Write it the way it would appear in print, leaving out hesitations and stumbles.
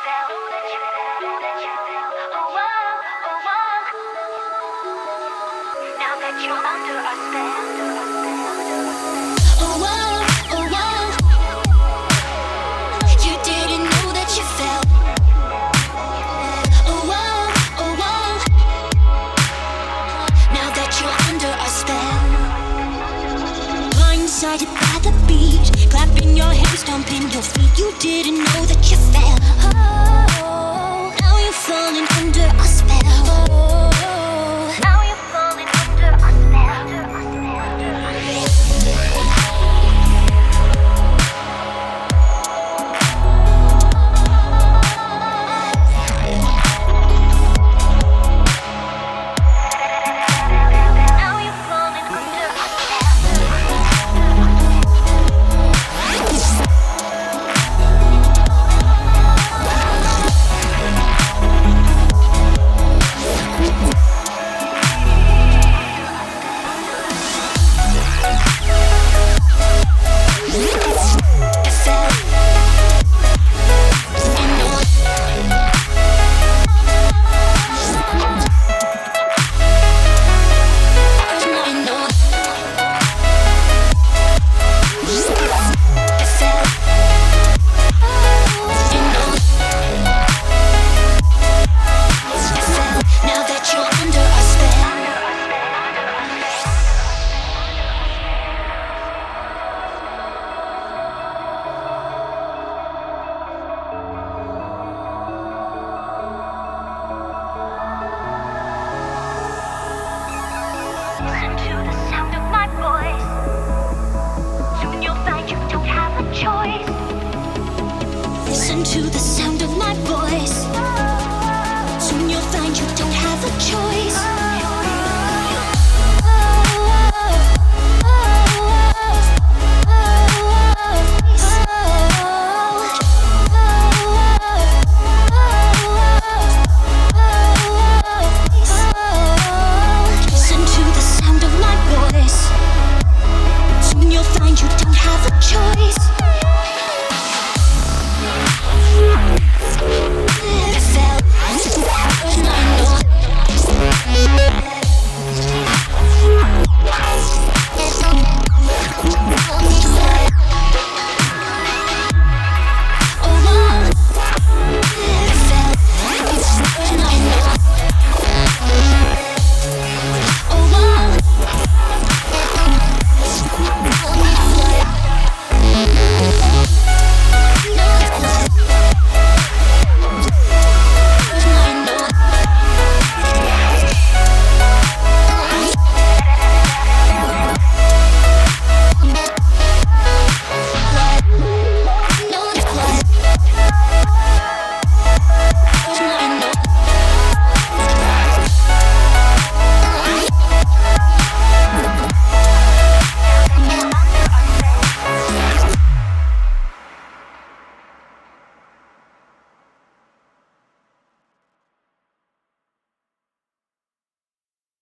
Blindsided by the beat, clapping your hands, stomping your feet. You didn't know that you fell. Oh, now you're falling under a spell. Oh, now you're falling under a spell. Listen to the sound of my voice. Soon you'll find you don't have a choice.